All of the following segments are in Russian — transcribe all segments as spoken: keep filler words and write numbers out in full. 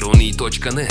Перуны точка нет.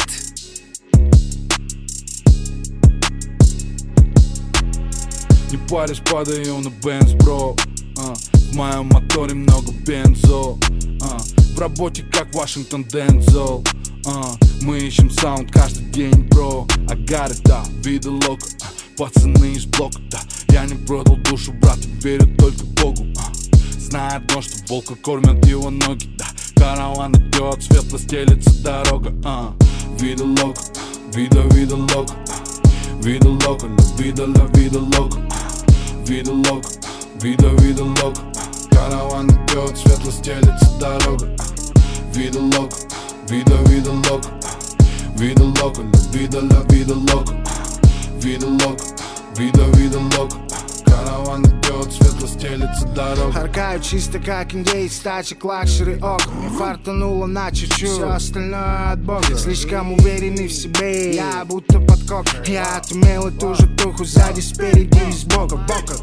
Не паришь, падаю на бенз, бро. а, В моем моторе много бензо. а, В работе как Вашингтон Дензел. а, Мы ищем саунд каждый день, бро. I got it, да, вида лока. а, Пацаны из блока, да. Я не продал душу, брат, и верю только Богу. а, Знаю одно, что волка кормят его ноги, да. Караван идет, светло стелется дорога. а, Вида лока, вида, вида лока. Vida loca, la vida, la vida loca. Vida loca, vida, vida loca. Караван идет, светло стелется дорога. Vida loca, vida, vida loca. Vida loca, la vida, la vida loca. Vida loca, vida, vida loca. Караван идет, светло стелется дорога. Аркаю чисто как индейец, тачек лакшери ок. Мне фартануло на чуть-чуть, все остальное от бога. Слишком уверенный в себе, я будто подкок. Я отумел эту же туху сзади, спереди и сбоку. Бока.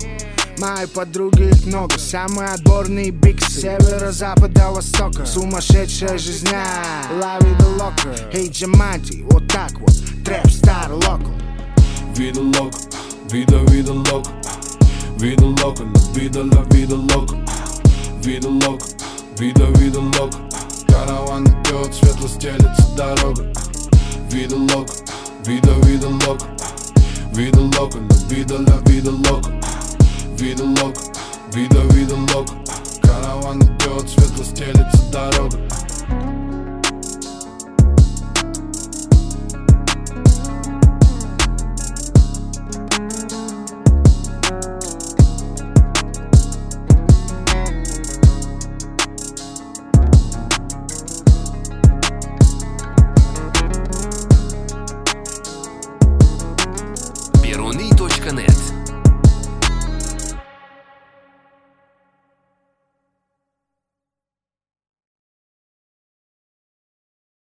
Мои подруги их много, самые отборные биксы. С севера, запада, востока. Сумасшедшая жизнь, la vida loca. Эй, Джаманти, вот так вот, трэп, стар, локал. Vida loca, vida, vida loca. Vida loca, la vida, la vida loca. Vida loca, vida, vida loca. Караван идет, светло стелется дорога. Vida loca, vida, vida loca. Vida loca, la vida, la vida loca. Vida loca, vida, vida loca. Караван идет, светло стелется дорога. Перуны точка нет.